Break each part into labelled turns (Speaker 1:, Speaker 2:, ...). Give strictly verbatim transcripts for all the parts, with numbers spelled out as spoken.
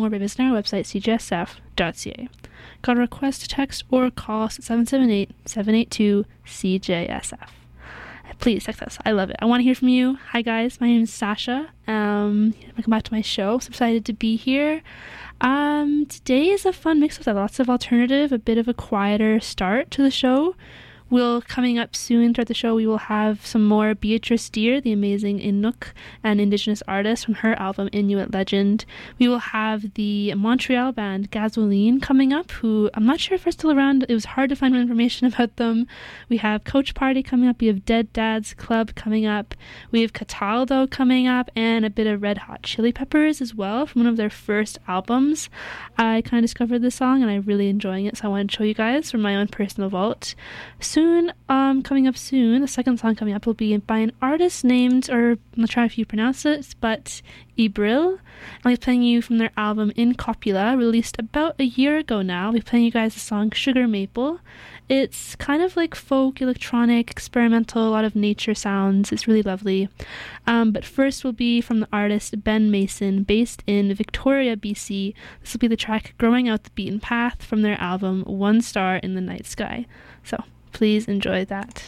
Speaker 1: more by visiting our website, c j s f dot c a. Got a request to text or call us at seven seven eight, seven eight two, C J S F. Please text us. I love it. I want to hear from you. Hi, guys. My name is Sasha. Um, welcome back to my show. So excited to be here. Um, today is a fun mix of lots of alternative, a bit of a quieter start to the show. We'll, coming up soon throughout the show, we will have some more Beatrice Deer, the amazing Inuk and Indigenous artist from her album Inuit Legend. We will have the Montreal band Gasoline coming up, who I'm not sure if they're still around. It was hard to find information about them. We have Coach Party coming up. We have Dead Dads Club coming up. We have Cataldo coming up, and a bit of Red Hot Chili Peppers as well from one of their first albums. I kind of discovered this song and I'm really enjoying it, so I wanted to show you guys from my own personal vault. Soon Soon, um, coming up soon, the second song coming up will be by an artist named, or I'm not sure if you pronounce it, but Ibril. I'll be playing you from their album In Copula, released about a year ago now. I'll be playing you guys the song Sugar Maple. It's kind of like folk, electronic, experimental, a lot of nature sounds. It's really lovely. Um, but first will be from the artist Ben Mason, based in Victoria, B C. This will be the track Growing Out the Beaten Path from their album One Star in the Night Sky. So please enjoy that.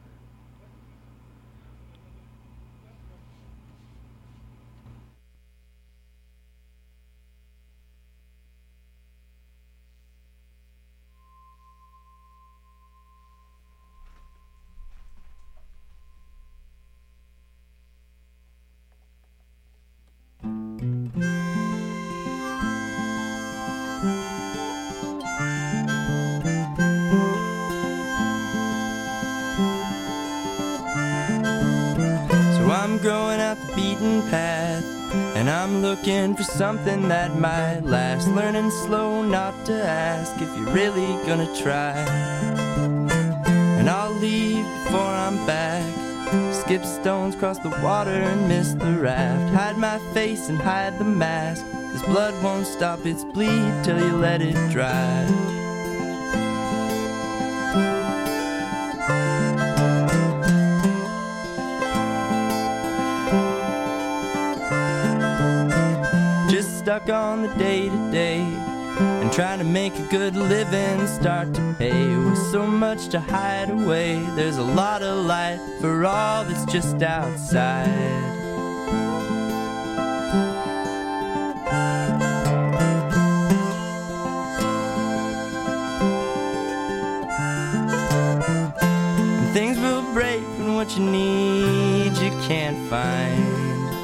Speaker 2: I'm growing out the beaten path, and I'm looking for something that might last. Learning slow not to ask if you're really gonna try. And I'll leave before I'm back, skip stones, cross the water and miss the raft. Hide my face and hide the mask, this blood won't stop its bleed till you let it dry. Stuck on the day-to-day and trying to make a good living start to pay. With so much to hide away, there's a lot of light for all that's just outside. And things will break when what you need you can't find.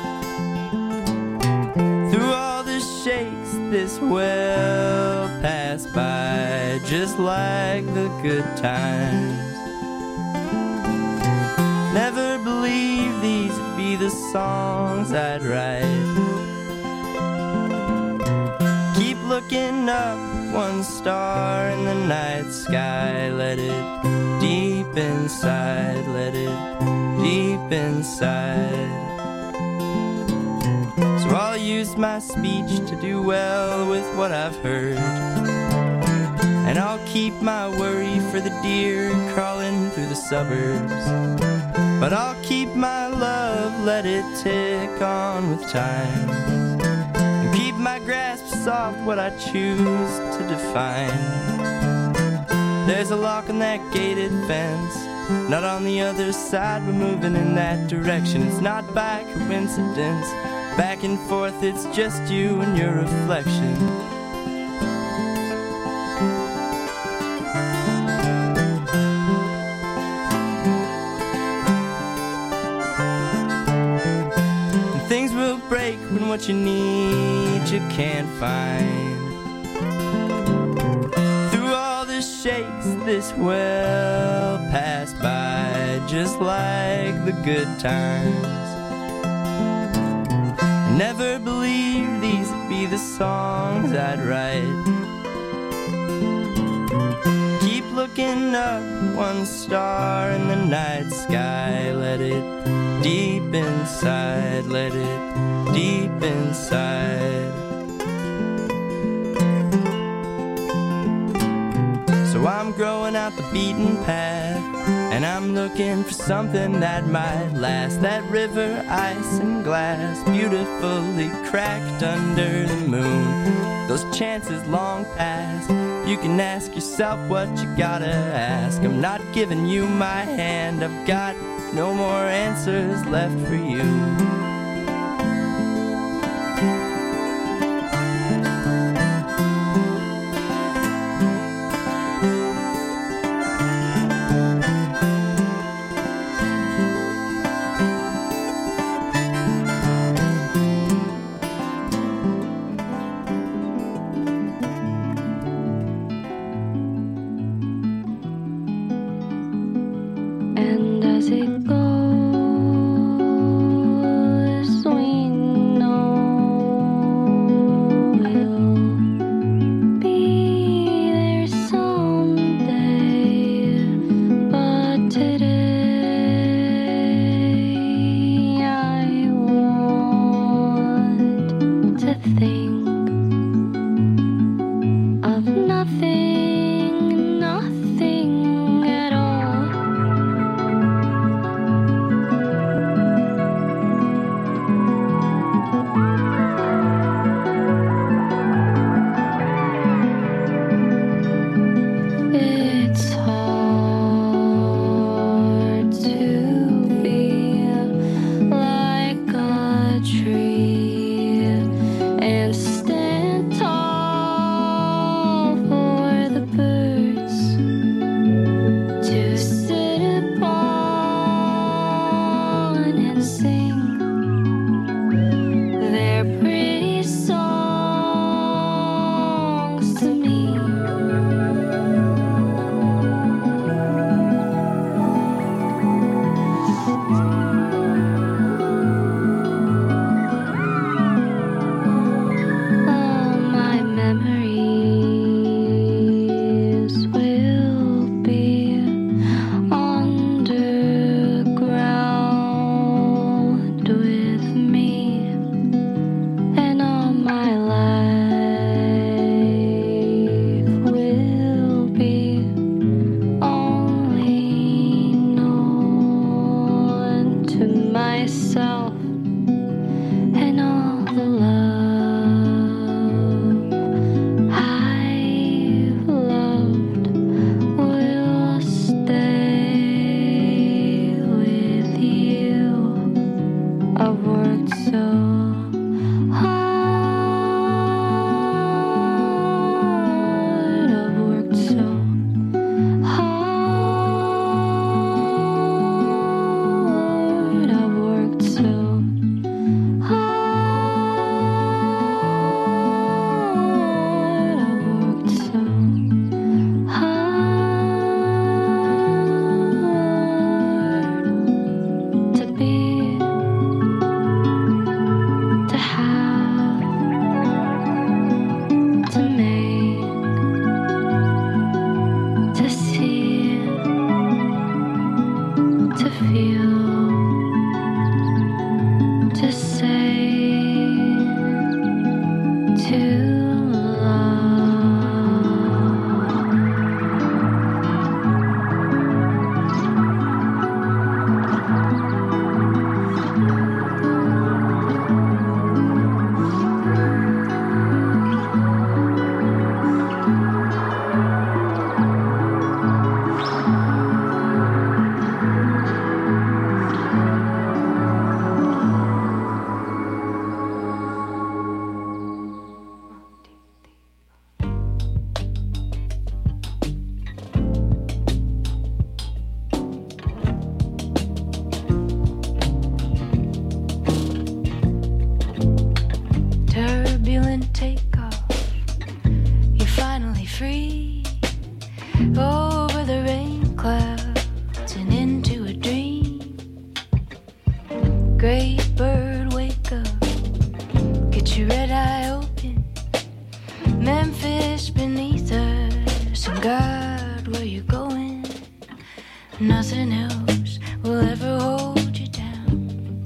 Speaker 2: Shakes this will pass by just like the good times. Never believed these would be the songs I'd write. Keep looking up, one star in the night sky. Let it deep inside, let it deep inside. So I'll use my speech to do well with what I've heard, and I'll keep my worry for the deer crawling through the suburbs. But I'll keep my love, let it tick on with time, and keep my grasp soft, what I choose to define. There's a lock on that gated fence, not on the other side, we're moving in that direction. It's not by coincidence, back and forth, it's just you and your reflection. And things will break when what you need you can't find. Through all the shakes, this will pass by just like the good times. Never believed these would be the songs I'd write. Keep looking up, one star in the night sky. Let it deep inside, let it deep inside. So I'm growing out the beaten path, and I'm looking for something that might last. That river, ice and glass, beautifully cracked under the moon. chance is long past. You can ask yourself what you gotta ask. I'm not giving you my hand, I've got no more answers left for you.
Speaker 3: Nothing else will ever hold you down.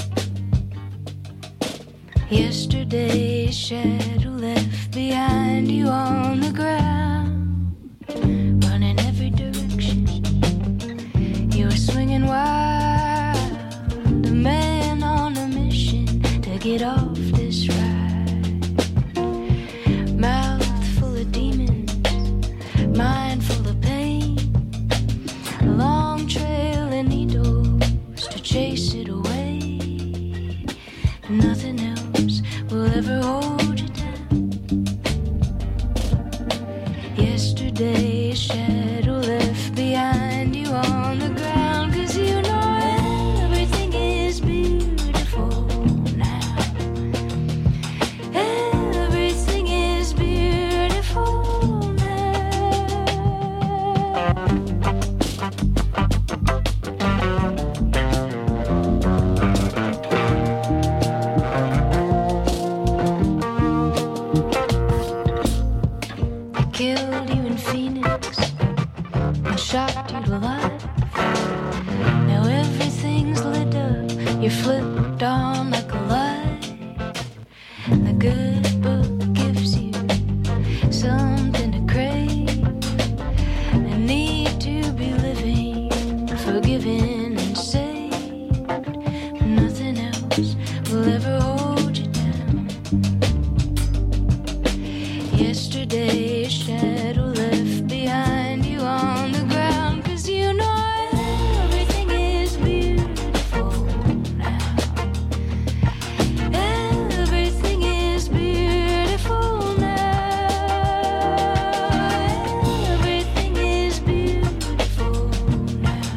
Speaker 3: Yesterday's shadow left behind you on the ground, running every direction. You were swinging wild, a man on a mission to get off this ride. Mouth on like a light. The good book gives you something to crave. I need to be living, forgiven and saved. Nothing else will ever hold you down. Yesterday's shadow left behind you on the ground, 'cause you know everything is beautiful now. Everything is beautiful now. Everything is beautiful now.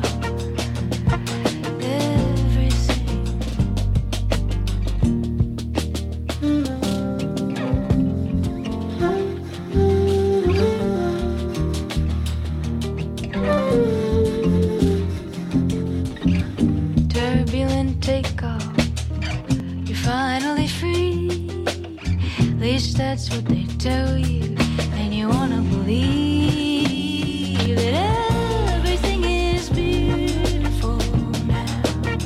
Speaker 3: Everything. Turbulent takeoff, you're finally free. At least that's what they tell you, and you wanna believe that everything is beautiful now.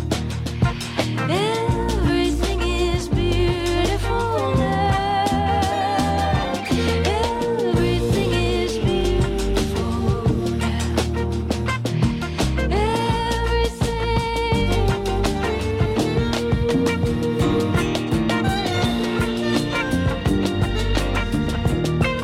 Speaker 3: Everything is beautiful now. Everything is beautiful now. Everything.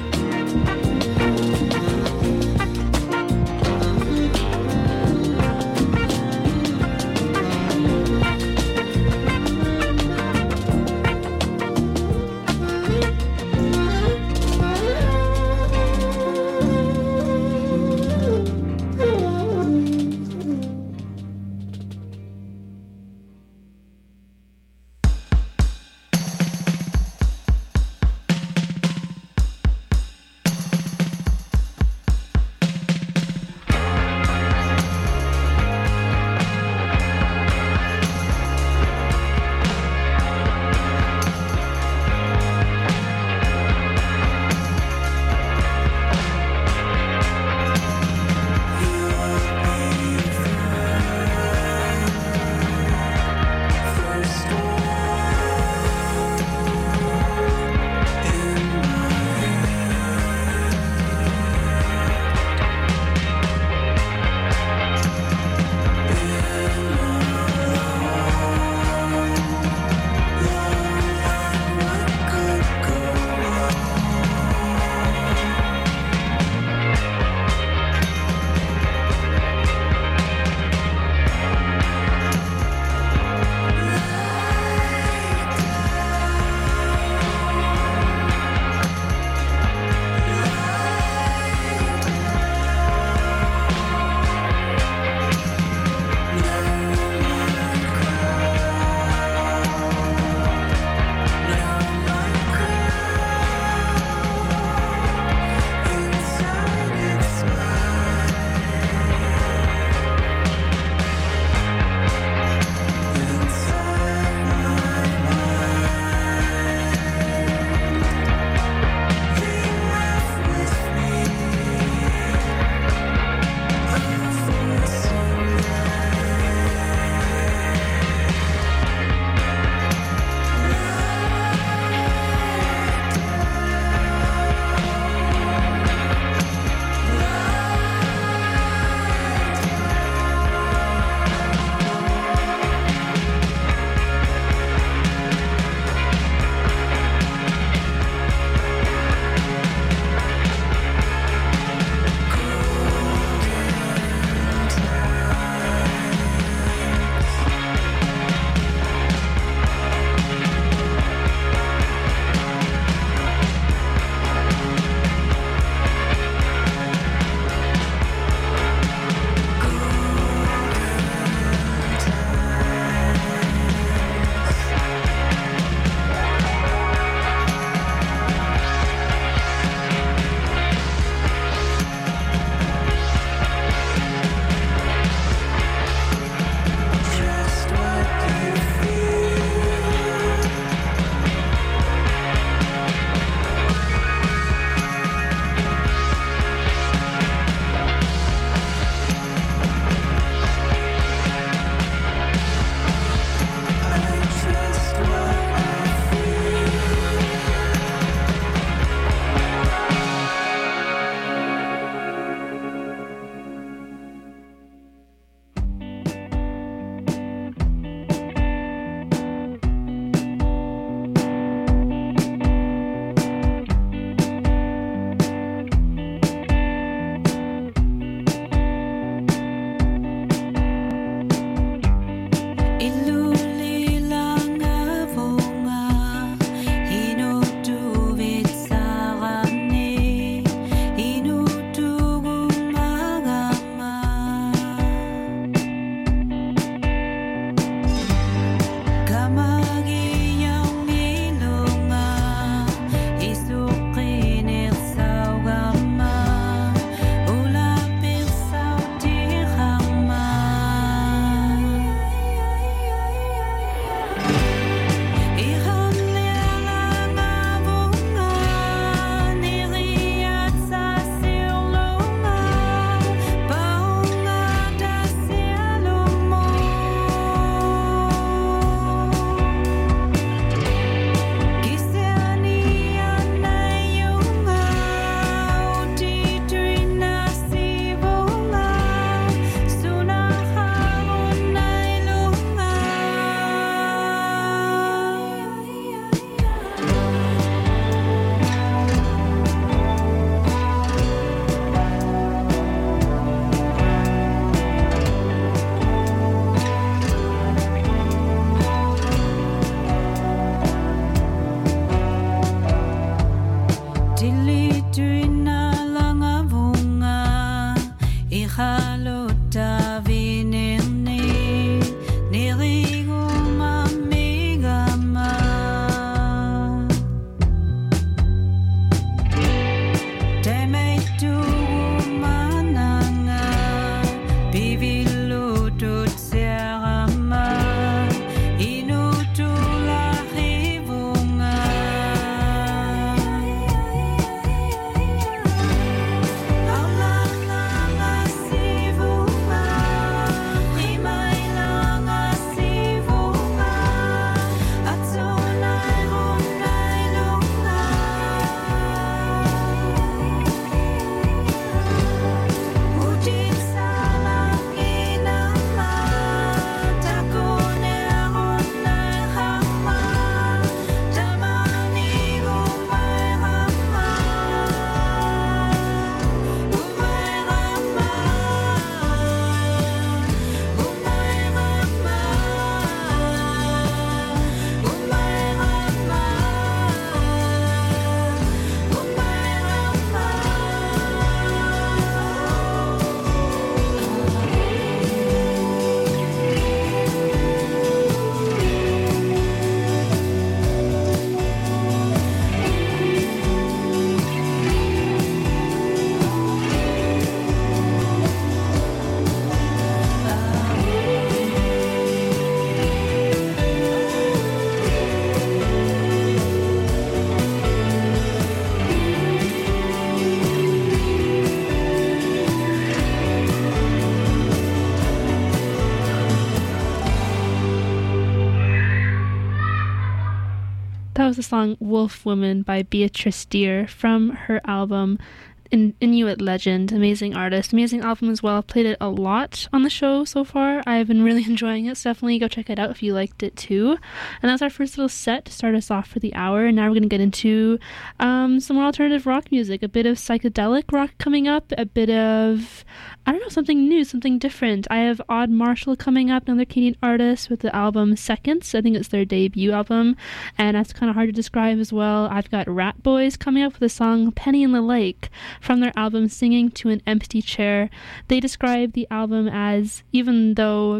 Speaker 1: That was the song Wolf Woman by Beatrice Deer from her album In- Inuit Legend. Amazing artist, amazing album as well. I've played it a lot on the show so far. I've been really enjoying it, so definitely go check it out if you liked it too. And that's our first little set to start us off for the hour. And now we're going to get into um, some more alternative rock music, a bit of psychedelic rock coming up, a bit of, I don't know, something new, something different. I have Odd Marshall coming up, another Canadian artist with the album Seconds. I think it's their debut album, and that's kind of hard to describe as well. I've got Rat Boys coming up with the song Penny in the Lake from their album Singing to an Empty Chair. They describe the album as, even though,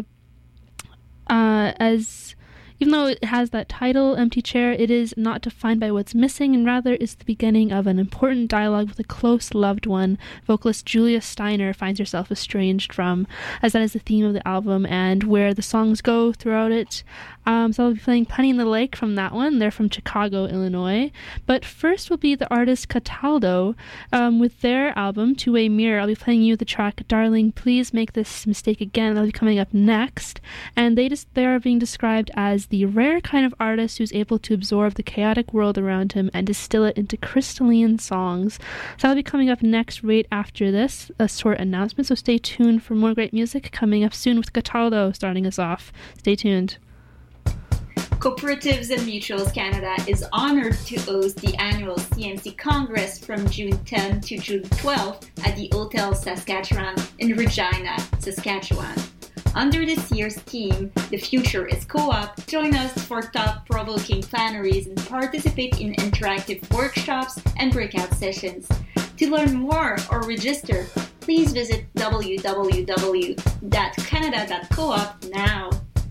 Speaker 1: uh, as... Even though it has that title, Empty Chair, it is not defined by what's missing, and rather is the beginning of an important dialogue with a close loved one vocalist Julia Steiner finds herself estranged from, as that is the theme of the album and where the songs go throughout it. Um, so I'll be playing Penny in the Lake from that one. They're from Chicago, Illinois. But first will be the artist Cataldo um, with their album Two Way Mirror. I'll be playing you the track Darling, Please Make This Mistake Again. That'll be coming up next. And they just they are being described as the rare kind of artist who's able to absorb the chaotic world around him and distill it into crystalline songs. So that'll be coming up next right after this, a short announcement. So stay tuned for more great music coming up soon with Cataldo starting us off. Stay tuned.
Speaker 4: Cooperatives and Mutuals Canada is honored to host the annual C N C Congress from June tenth to June twelfth at the Hotel Saskatchewan in Regina, Saskatchewan. Under this year's theme, The Future is Co-op, join us for thought-provoking plenaries and participate in interactive workshops and breakout sessions. To learn more or register, please visit w w w dot canada dot coop now.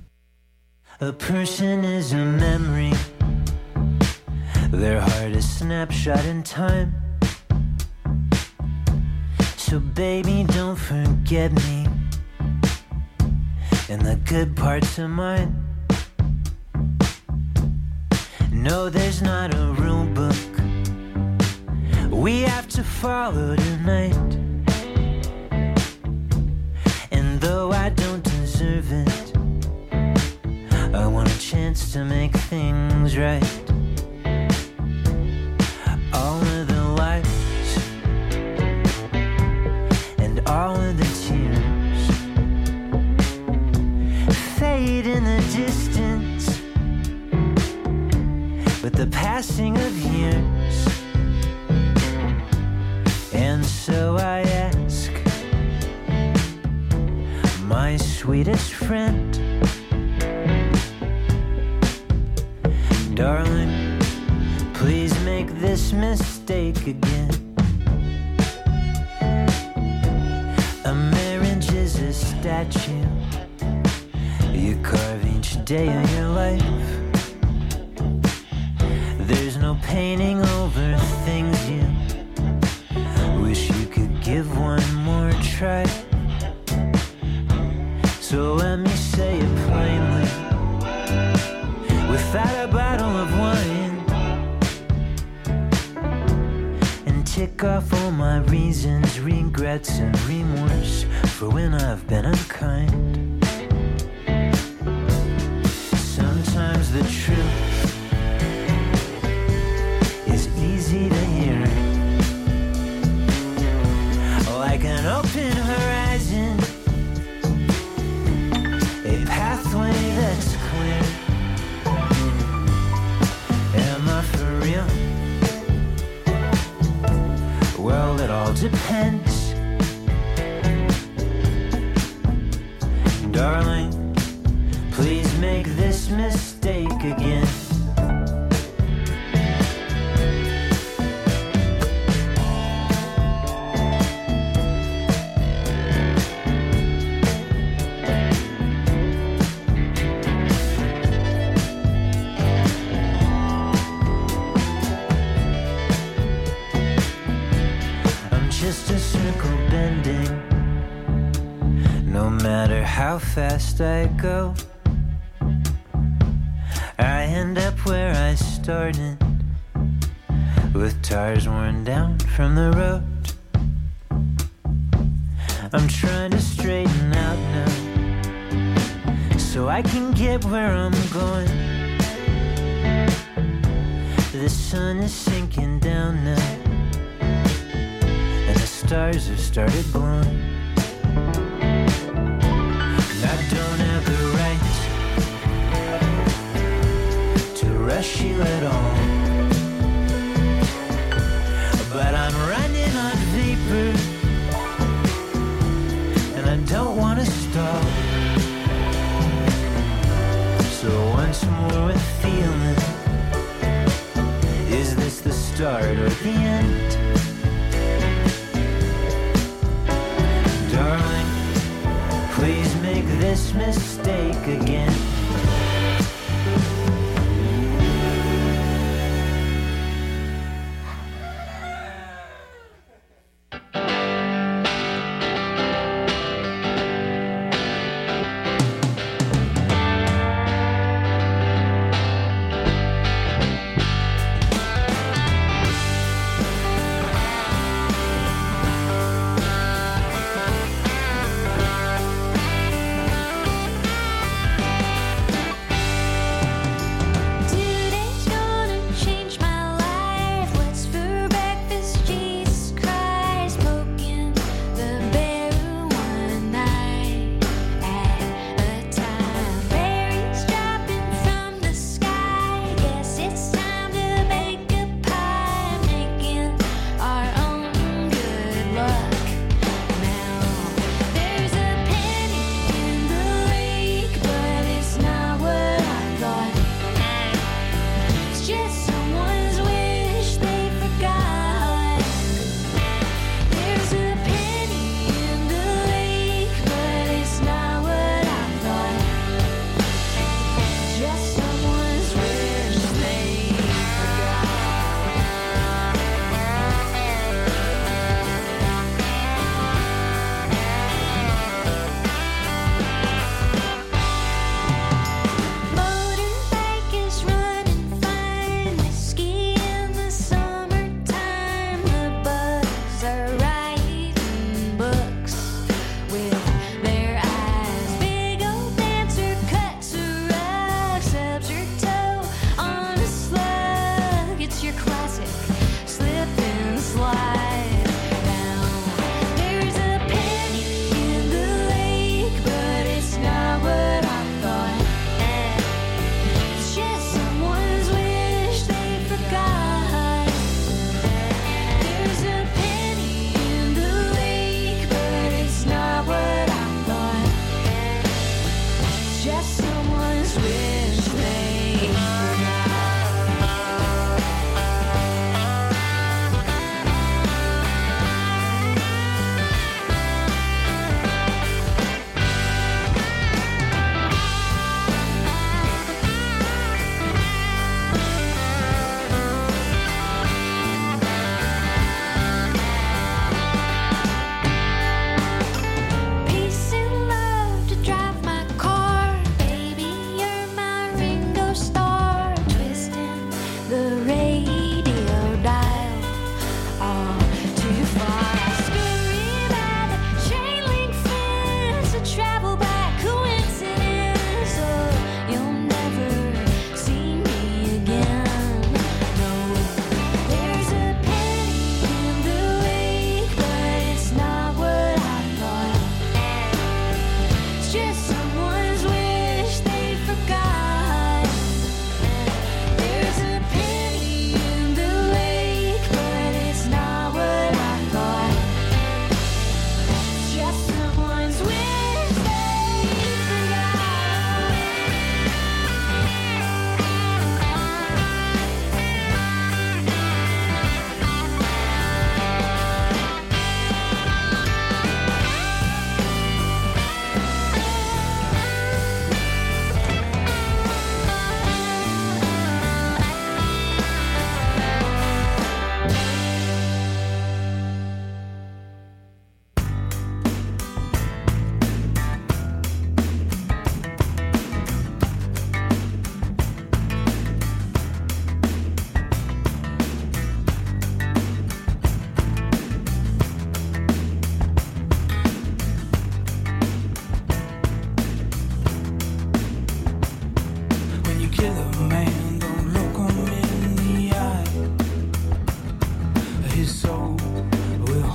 Speaker 5: A person is a memory, their heart a snapshot in time. So baby, don't forget me and the good parts of mine. No, there's not a rule book we have to follow tonight. And though I don't deserve it, I want a chance to make things right. All of the lights and all of the tears fade in the distance with the passing of years. And so I ask my sweetest friend, darling, please make this mistake mistake again. A marriage is a statue you carve each day of your life. There's no painting over things you wish you could give one more try. So let me say it plainly, without a bottle of wine, and tick off all my reasons, regrets and remorse for when I've been unkind. Sometimes the truth is easy to hear, like an open horizon, a pathway that's clear. Am I for real? Well, it all depends. Darling, please make this mistake again. Just a circle bending. No matter how fast I go, I end up where I started, with tires worn down from the road. I'm trying to straighten out now, so I can get where I'm going. The sun is sinking down now, stars have started glowing. And I don't have the right to rush you at all, but I'm running on vapor, and I don't want to stall. So once more with feeling, is this the start or the end? Darling, please make this mistake again.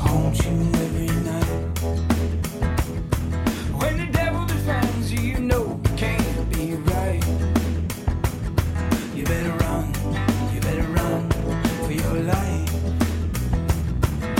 Speaker 6: hold you